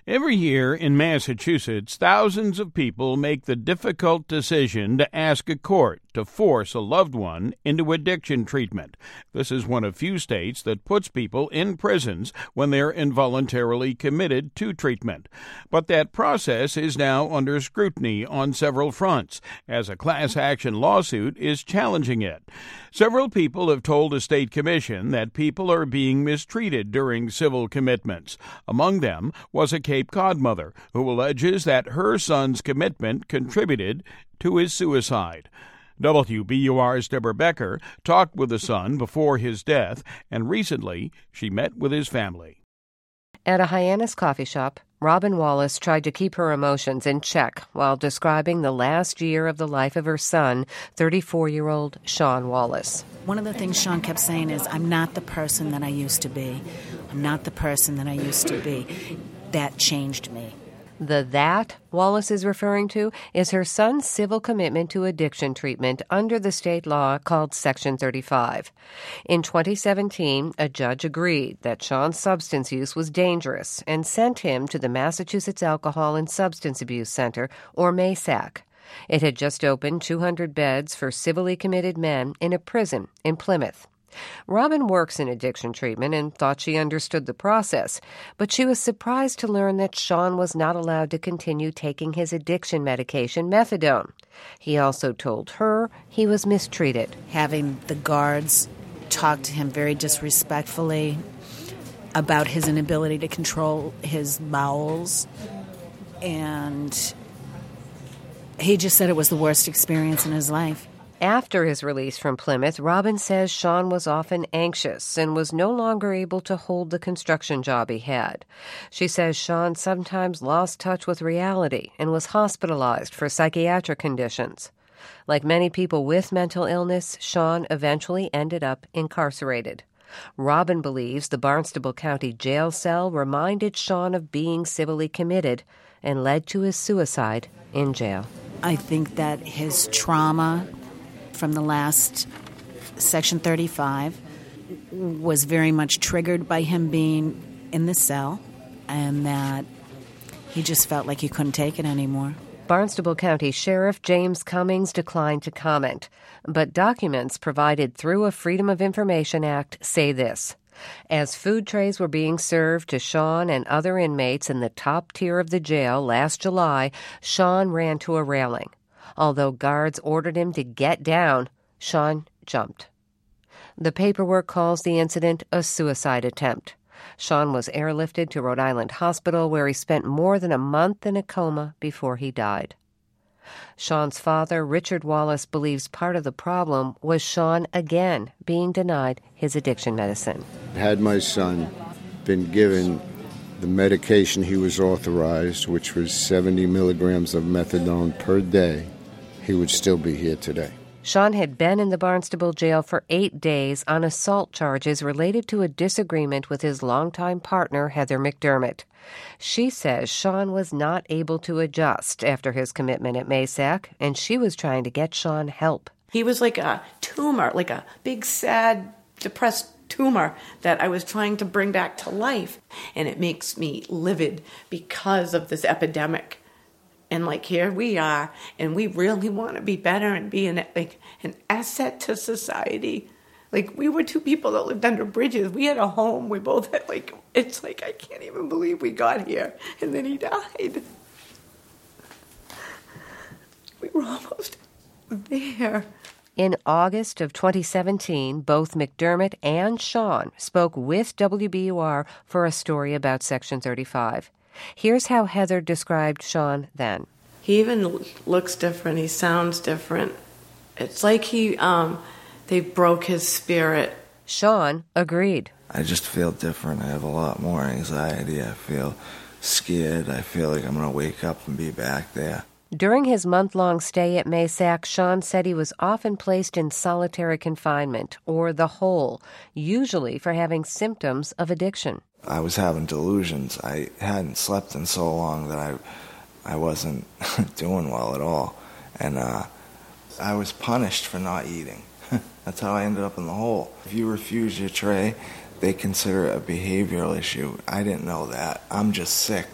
Every year in Massachusetts, thousands of people make the difficult decision to ask a court to force a loved one into addiction treatment. This is one of few states that puts people in prisons when they're involuntarily committed to treatment. But that process is now under scrutiny on several fronts, as a class action lawsuit is challenging it. Several people have told a state commission that people are being mistreated during civil commitments. Among them was a Cape Cod mother who alleges that her son's commitment contributed to his suicide. WBUR's Deborah Becker talked with the son before his death, and recently she met with his family. At a Hyannis coffee shop, Robin Wallace tried to keep her emotions in check while describing the last year of the life of her son, 34-year-old Sean Wallace. One of the things Sean kept saying is, I'm not the person that I used to be. I'm not the person that I used to be. That changed me. The "that" Wallace is referring to is her son's civil commitment to addiction treatment under the state law called Section 35. In 2017, a judge agreed that Sean's substance use was dangerous and sent him to the Massachusetts Alcohol and Substance Abuse Center, or MASAC. It had just opened 200 beds for civilly committed men in a prison in Plymouth. Robin works in addiction treatment and thought she understood the process, but she was surprised to learn that Sean was not allowed to continue taking his addiction medication, methadone. He also told her he was mistreated. Having the guards talk to him very disrespectfully about his inability to control his bowels, and he just said it was the worst experience in his life. After his release from Plymouth, Robin says Sean was often anxious and was no longer able to hold the construction job he had. She says Sean sometimes lost touch with reality and was hospitalized for psychiatric conditions. Like many people with mental illness, Sean eventually ended up incarcerated. Robin believes the Barnstable County jail cell reminded Sean of being civilly committed and led to his suicide in jail. I think that his trauma from the last Section 35 was very much triggered by him being in the cell, and that he just felt like he couldn't take it anymore. Barnstable County Sheriff James Cummings declined to comment, but documents provided through a Freedom of Information Act say this: as food trays were being served to Sean and other inmates in the top tier of the jail last July, Sean ran to a railing. Although guards ordered him to get down, Sean jumped. The paperwork calls the incident a suicide attempt. Sean was airlifted to Rhode Island Hospital, where he spent more than a month in a coma before he died. Sean's father, Richard Wallace, believes part of the problem was Sean again being denied his addiction medicine. Had my son been given the medication he was authorized, which was 70 milligrams of methadone per day, he would still be here today. Sean had been in the Barnstable jail for 8 days on assault charges related to a disagreement with his longtime partner, Heather McDermott. She says Sean was not able to adjust after his commitment at MASAC, and she was trying to get Sean help. He was like a tumor, like a big, sad, depressed tumor that I was trying to bring back to life. And it makes me livid because of this epidemic. And like, here we are, and we really want to be better and be an asset to society. Like, we were two people that lived under bridges. We had a home. We both had, it's like, I can't even believe we got here. And then he died. We were almost there. In August of 2017, both McDermott and Sean spoke with WBUR for a story about Section 35. Here's how Heather described Sean then. He even looks different. He sounds different. It's like they broke his spirit. Sean agreed. I just feel different. I have a lot more anxiety. I feel scared. I feel like I'm going to wake up and be back there. During his month-long stay at MASAC, Sean said he was often placed in solitary confinement, or the hole, usually for having symptoms of addiction. I was having delusions. I hadn't slept in so long that I wasn't doing well at all. And I was punished for not eating. That's how I ended up in the hole. If you refuse your tray, they consider it a behavioral issue. I didn't know that. I'm just sick.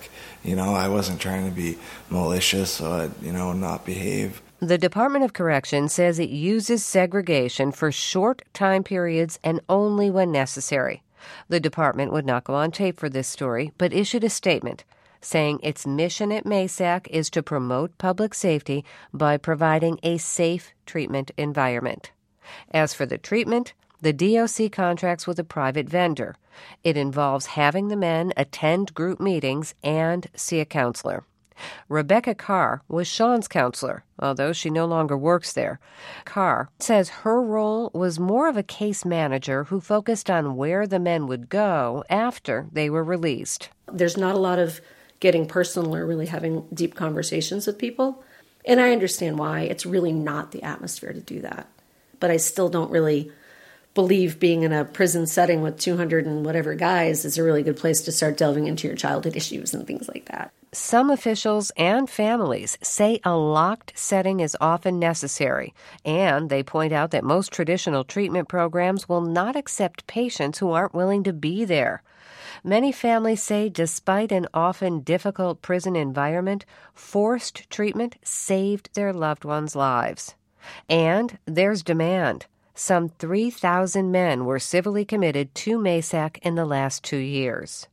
I wasn't trying to be malicious or, not behave. The Department of Corrections says it uses segregation for short time periods and only when necessary. The department would not go on tape for this story, but issued a statement saying its mission at MASAC is to promote public safety by providing a safe treatment environment. As for the treatment, the DOC contracts with a private vendor. It involves having the men attend group meetings and see a counselor. Rebecca Carr was Sean's counselor, although she no longer works there. Carr says her role was more of a case manager who focused on where the men would go after they were released. There's not a lot of getting personal or really having deep conversations with people, and I understand why. It's really not the atmosphere to do that. But I still don't really believe being in a prison setting with 200 and whatever guys is a really good place to start delving into your childhood issues and things like that. Some officials and families say a locked setting is often necessary, and they point out that most traditional treatment programs will not accept patients who aren't willing to be there. Many families say despite an often difficult prison environment, forced treatment saved their loved ones' lives. And there's demand. Some 3,000 men were civilly committed to MASAC in the last 2 years.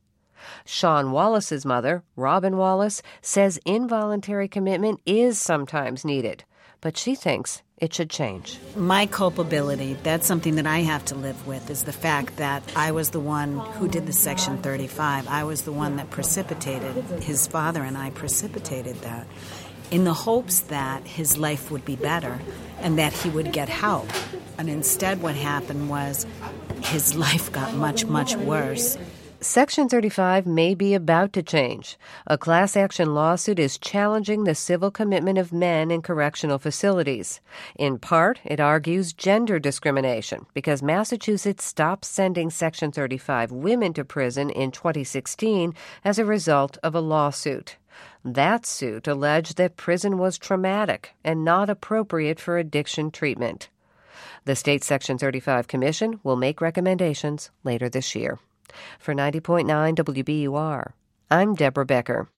Sean Wallace's mother, Robin Wallace, says involuntary commitment is sometimes needed, but she thinks it should change. My culpability, that's something that I have to live with, is the fact that I was the one who did the Section 35. I was the one that precipitated, his father and I precipitated that, in the hopes that his life would be better and that he would get help. And instead what happened was his life got much, much worse. Section 35 may be about to change. A class action lawsuit is challenging the civil commitment of men in correctional facilities. In part, it argues gender discrimination because Massachusetts stopped sending Section 35 women to prison in 2016 as a result of a lawsuit. That suit alleged that prison was traumatic and not appropriate for addiction treatment. The state Section 35 Commission will make recommendations later this year. For 90.9 WBUR, I'm Deborah Becker.